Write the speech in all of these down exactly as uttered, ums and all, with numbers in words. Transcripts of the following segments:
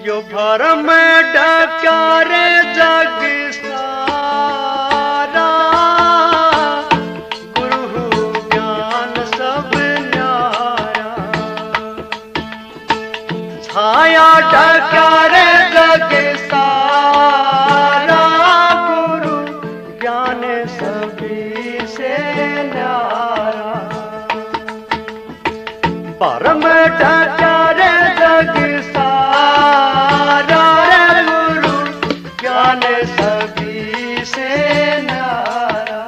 यो भरम डकारे जग सारा, गुरु ज्ञान सब न्यारा। छाया डकारे जग सारा, गुरु ज्ञान सभी से न्यारा। परम डकारे जग सारा, गुरु ज्ञान सभी से न्यारा।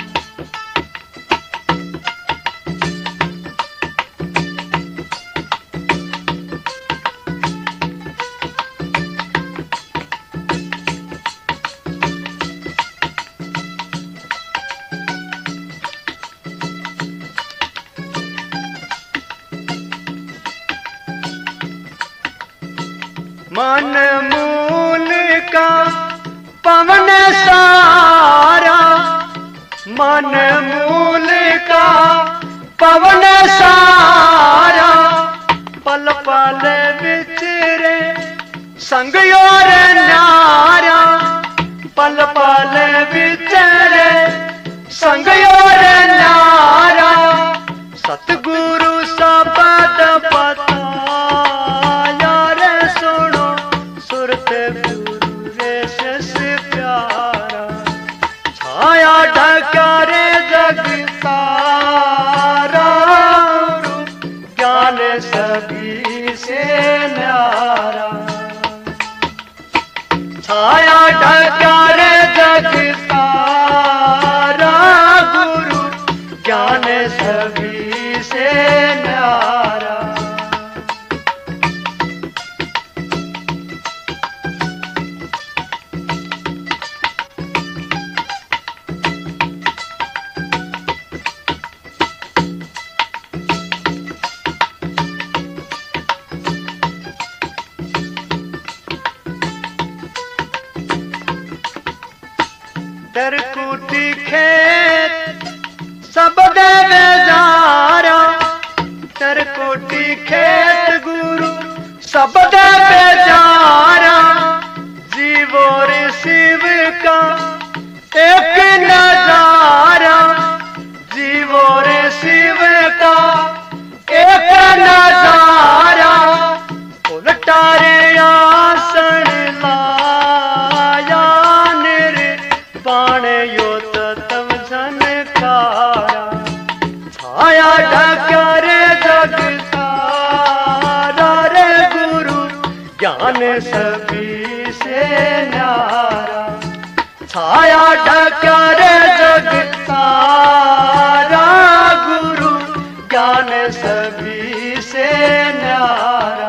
मन मूल का पवन सारा, मन मूल का पवन सारा। पल पल विचरे संग और न्यारा, पल पल विचरे संग और न्यारा। सतगुरु शब्द पता डकारे जग सारा, ज्ञान सभी से न्यारा। छाया डकारे जग सारा, गुरु ज्ञान सभी से न्यारा। तरकुटी खेत सब देवे जारा, तरकुटी खेत गुरु सब देवे जारा। जीव और शिव का एक नजारा, जीव और शिव का एक नजारा। उलटारे आसन लाया निर्वाण यो तत्व झनकारा। छाया डकारे जग सारा, रे गुरु ज्ञान सभी से न्यारा। छाया डकारे जग सारा, गुरु ज्ञान सभी से न्यारा।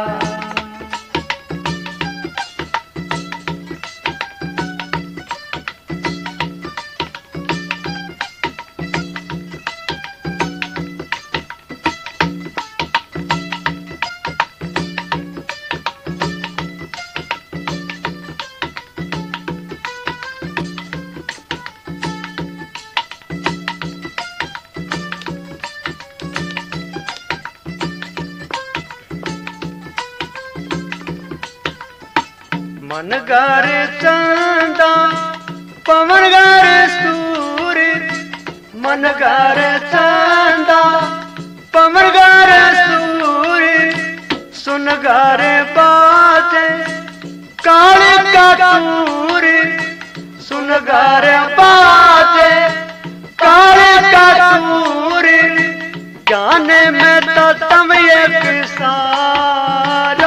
मन घर चांदा पवन घर सूर्य, मन घर चांदा पवन घर सूर्य। सुन घर बाजे काल का सूर्य, सुन घर बाजे काल का सूर्य। ज्ञान में तो तम एक सारा,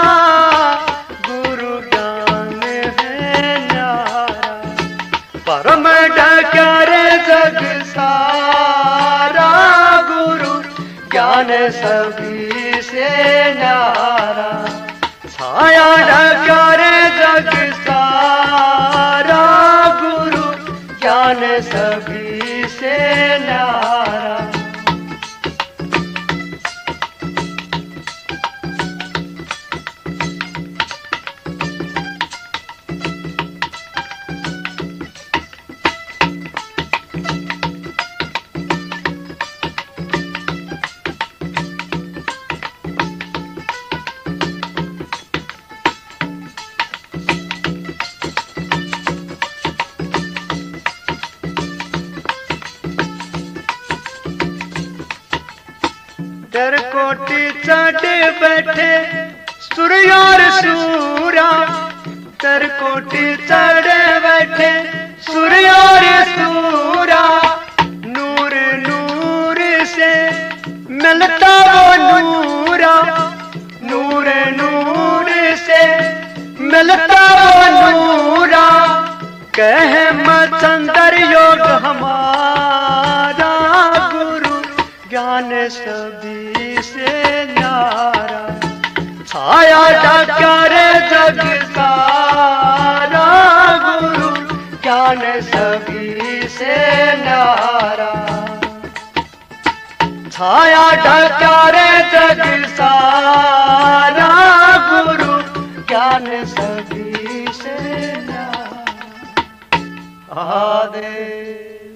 परम डकारे जग सारा, गुरु ज्ञान सभी से न्यारा। छाया डकारे जग सारा, गुरु ज्ञान सभी से न्यारा। कोटि चढ़ बैठे सूर्य और सूरा, तर कोटि चढ़ बैठे सूर्य और सूरा। नूर नूर से मिलता वो नूरा, नूर नूर से मिलता वो नूरा। कह मचंदर योग हमारा, गुरु ज्ञान सभी से न्यारा। छाया डकर जग सारा, गुरु ज्ञान सभी से न्यारा। छाया डकर जग सारा, गुरु ज्ञान सभी से न्यारा। आदे